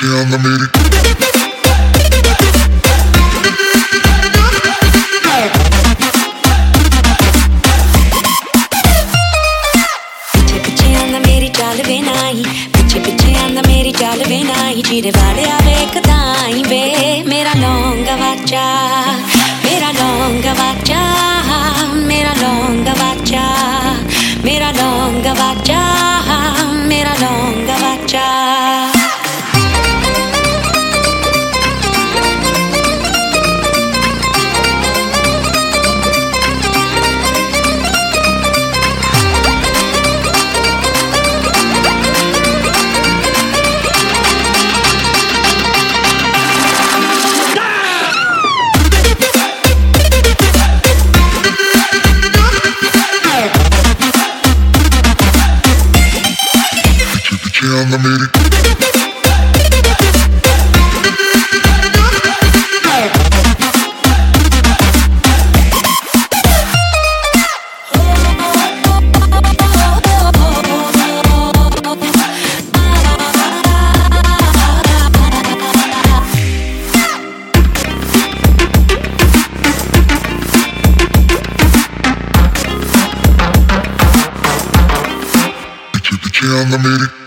पीछे आना मेरी चाल वे नाई पीछे पीछे आंदा मेरी चाल वे नाई चीरे वाले आवे कदाई वे मेरा लौंगा वाचा मेरा लौंगा वाचा मेरा लौंगा वाचा मेरा लौंगा वाचा मेरा लौंगा वाचा आना मेरी पीछे आना मेरी